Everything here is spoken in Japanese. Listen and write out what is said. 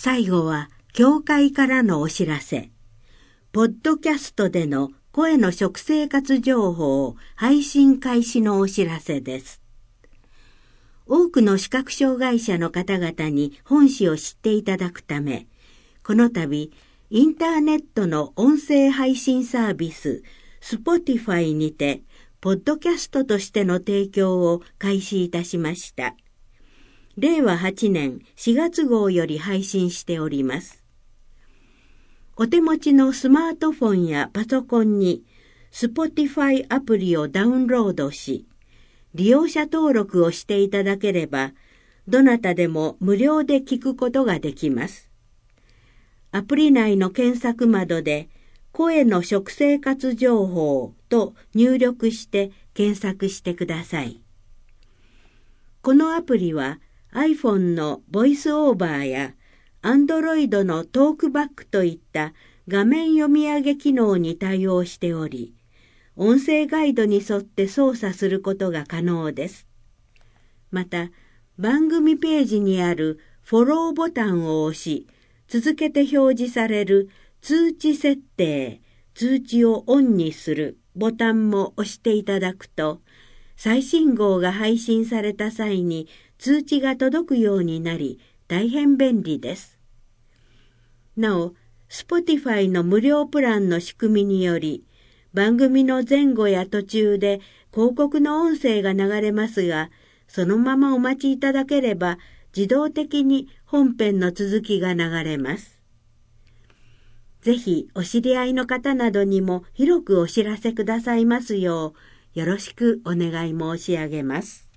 最後は教会からのお知らせ。ポッドキャストでの声の食生活情報配信開始のお知らせです。多くの視覚障害者の方々に本誌を知っていただくため、この度インターネットの音声配信サービス Spotify にてポッドキャストとしての提供を開始いたしました。令和8年4月号より配信しております。お手持ちのスマートフォンやパソコンに Spotify アプリをダウンロードし、利用者登録をしていただければ、どなたでも無料で聞くことができます。アプリ内の検索窓で、声の食生活情報と入力して検索してください。このアプリは iPhone のボイスオーバーや Android のトークバックといった画面読み上げ機能に対応しており、音声ガイドに沿って操作することが可能です。また、番組ページにあるフォローボタンを押し、続けて表示される通知設定、通知をオンにするボタンも押していただくと、最新号が配信された際に通知が届くようになり、大変便利です。なお、Spotify の無料プランの仕組みにより、番組の前後や途中で広告の音声が流れますが、そのままお待ちいただければ自動的に本編の続きが流れます。ぜひお知り合いの方などにも広くお知らせくださいますようよろしくお願い申し上げます。